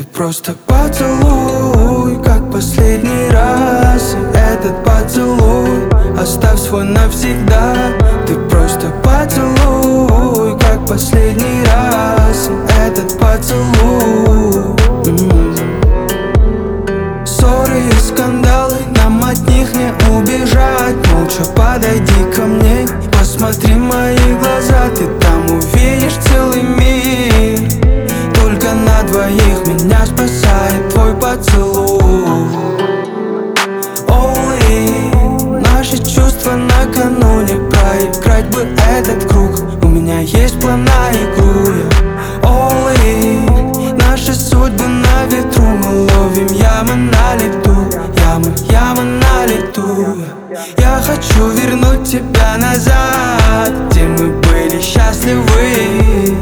Ты просто поцелуй, как последний раз. И этот поцелуй оставь свой навсегда. Ты просто поцелуй, как последний раз. И этот поцелуй. Ссоры и скандалы, нам от них не убежать. Молча подойди ко мне, посмотри в мои глаза. Ты там увидишь целый мир. Только на двоих меня спасает твой поцелуй. Only наши чувства накануне. Проиграть бы этот круг. У меня есть план на игру. Only наши судьбы на ветру. Мы ловим ямы на лету. Ямы на лету. Я хочу вернуть тебя назад, где мы были счастливы.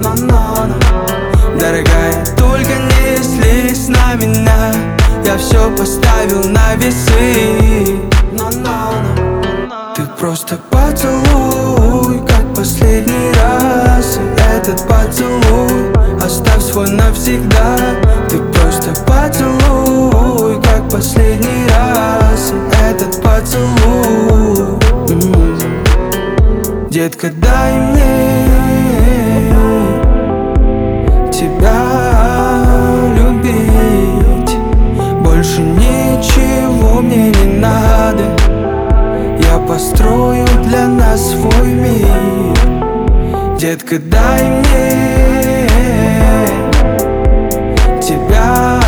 Дорогая, только не злись на меня. Я все поставил на весы. Ты просто поцелуй, как последний раз. И этот поцелуй оставь свой навсегда. Ты просто поцелуй, как последний раз. И этот поцелуй. Детка, дай мне тебя любить. Больше ничего мне не надо. Я построю для нас свой мир. Детка, дай мне тебя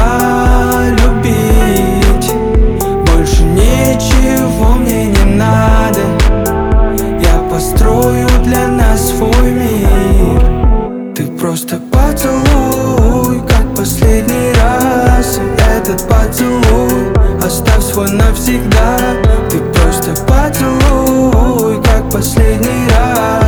любить. Больше ничего мне не надо. Я построю для нас свой мир. Ты просто поцелуй, как последний раз. И этот поцелуй оставь свой навсегда. Ты просто поцелуй, как последний раз.